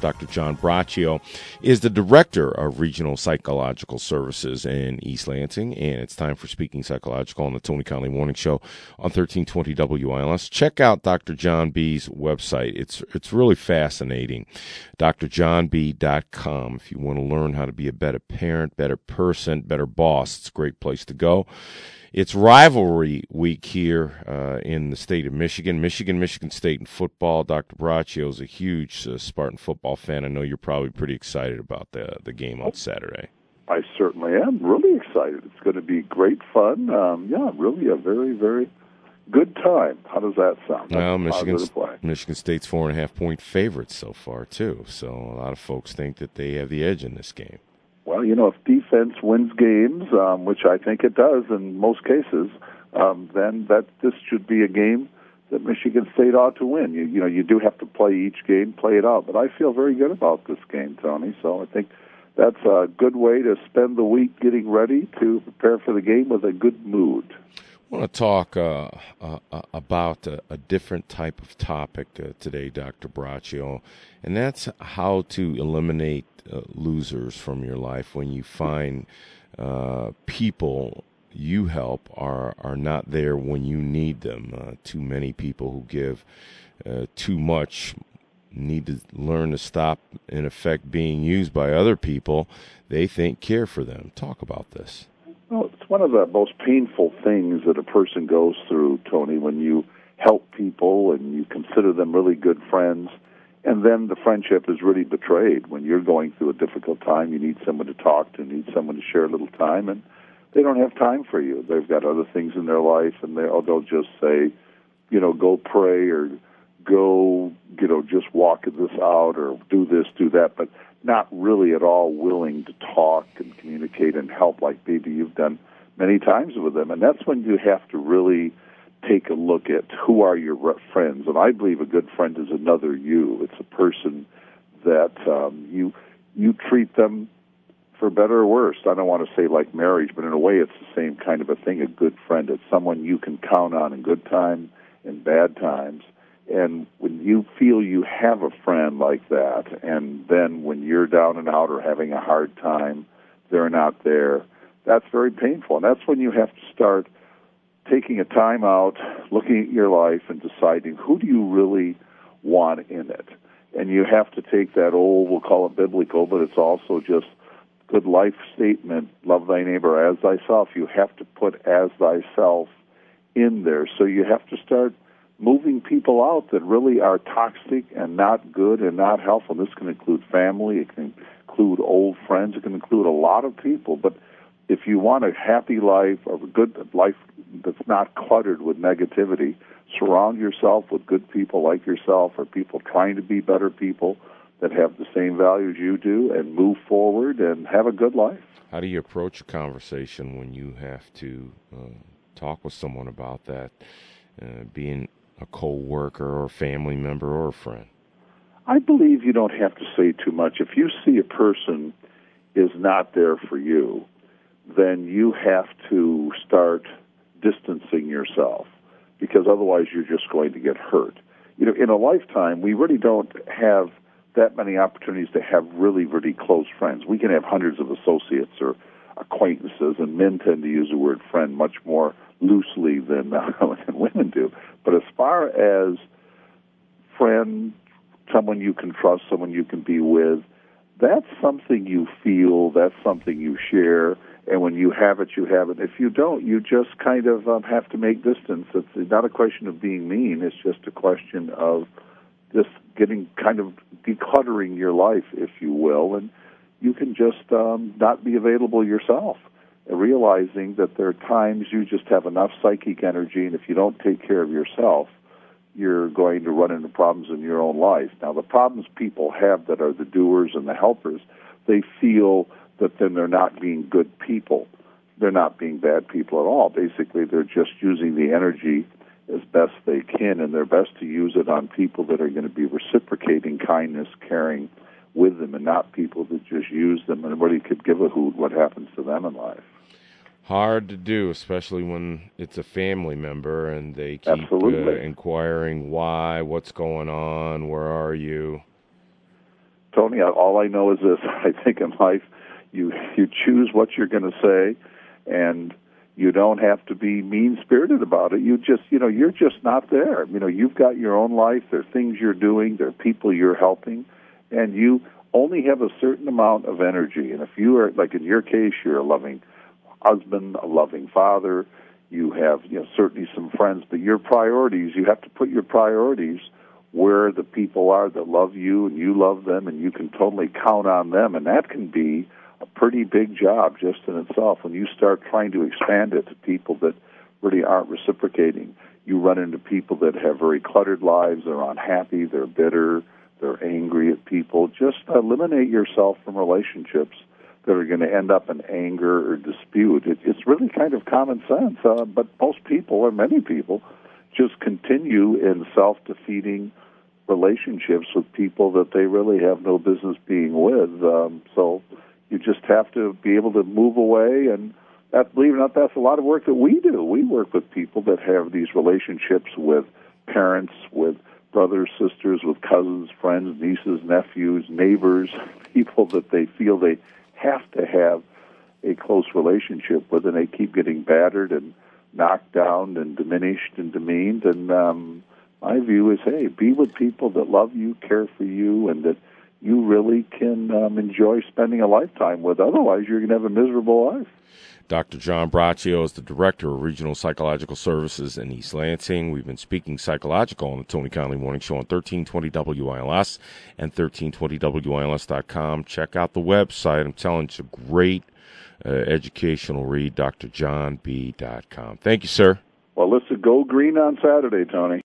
Dr. John Braccio is the Director of Regional Psychological Services in East Lansing, and it's time for Speaking Psychological on the Tony Conley Morning Show on 1320 WILS. Check out Dr. John B's website. It's really fascinating. drjohnb.com. If you want to learn how to be a better parent, better person, better boss, it's a great place to go. It's rivalry week here in the state of Michigan. Michigan State in football. Dr. Braccio is a huge Spartan football fan. I know you're probably pretty excited about the game on Saturday. I certainly am. Really excited. It's going to be great fun. Really a very, very good time. How does that sound? Well, Michigan State's 4.5-point favorites so far, too. So a lot of folks think that they have the edge in this game. Well, if defense wins games, which I think it does in most cases, then this should be a game that Michigan State ought to win. You do have to play each game, play it out. But I feel very good about this game, Tony. So I think that's a good way to spend the week getting ready to prepare for the game with a good mood. I want to talk about a different type of topic today, Dr. Braccio, and that's how to eliminate losers from your life when you find people you help are not there when you need them. Too many people who give too much need to learn to stop, in effect, being used by other people they think care for them. Talk about this. Well, it's one of the most painful things that a person goes through, Tony, when you help people and you consider them really good friends, and then the friendship is really betrayed. When you're going through a difficult time, you need someone to talk to, need someone to share a little time, and they don't have time for you. They've got other things in their life, and they'll just say, go pray or go, just walk this out or do this, do that, but not really at all willing to talk and communicate and help like maybe you've done many times with them. And that's when you have to really take a look at who are your friends. And I believe a good friend is another you. It's a person that you treat them for better or worse. I don't want to say like marriage, but in a way it's the same kind of a thing. A good friend is someone you can count on in good times and bad times. And when you feel you have a friend like that, and then when you're down and out or having a hard time, they're not there, that's very painful. And that's when you have to start taking a time out, looking at your life, and deciding who do you really want in it. And you have to take that old, we'll call it biblical, but it's also just good life statement, love thy neighbor as thyself. You have to put as thyself in there. So you have to start moving people out that really are toxic and not good and not helpful. This can include family, it can include old friends, it can include a lot of people. But if you want a happy life, or a good life that's not cluttered with negativity, surround yourself with good people like yourself, or people trying to be better people that have the same values you do, and move forward and have a good life. How do you approach a conversation when you have to talk with someone about that, being a co-worker or a family member or a friend? I believe you don't have to say too much. If you see a person is not there for you, then you have to start distancing yourself, because otherwise you're just going to get hurt. In a lifetime, we really don't have that many opportunities to have really, really close friends. We can have hundreds of associates or acquaintances, and men tend to use the word friend much more loosely than women do. But as far as friend, someone you can trust, someone you can be with, that's something you feel, that's something you share, and when you have it, you have it. If you don't, you just kind of have to make distance. It's not a question of being mean, it's just a question of just getting kind of decluttering your life, if you will, and you can just not be available yourself, realizing that there are times you just have enough psychic energy, and if you don't take care of yourself, you're going to run into problems in your own life. Now, the problems people have that are the doers and the helpers, they feel that then they're not being good people. They're not being bad people at all. Basically, they're just using the energy as best they can, and they're best to use it on people that are going to be reciprocating kindness, caring with them, and not people that just use them and really could give a hoot what happens to them in life. Hard to do, especially when it's a family member and they keep inquiring why, what's going on, where are you? Tony, all I know is this. I think in life, you choose what you're going to say, and you don't have to be mean-spirited about it. You just, you're just not there. You've got your own life. There are things you're doing. There are people you're helping, and you only have a certain amount of energy. And if you are, like in your case, you're a loving husband, a loving father, you have, certainly some friends, but your priorities, you have to put your priorities where the people are that love you and you love them, and you can totally count on them. And that can be a pretty big job just in itself. When you start trying to expand it to people that really aren't reciprocating, you run into people that have very cluttered lives, they're unhappy, they're bitter, they're angry at people. Just eliminate yourself from relationships that are going to end up in anger or dispute. It's really kind of common sense, but most people, or many people, just continue in self-defeating relationships with people that they really have no business being with. So you just have to be able to move away, and believe it or not, that's a lot of work that we do. We work with people that have these relationships with parents, with brothers, sisters, with cousins, friends, nieces, nephews, neighbors, people that they feel they have to have a close relationship with, and they keep getting battered and knocked down and diminished and demeaned. And my view is, hey, be with people that love you, care for you, and that you really can enjoy spending a lifetime with. Otherwise, you're going to have a miserable life. Dr. John Braccio is the Director of Regional Psychological Services in East Lansing. We've been speaking psychological on the Tony Conley Morning Show on 1320 WILS and 1320WILS.com. Check out the website. I'm telling you, it's a great educational read, drjohnb.com. Thank you, sir. Well, let's go green on Saturday, Tony.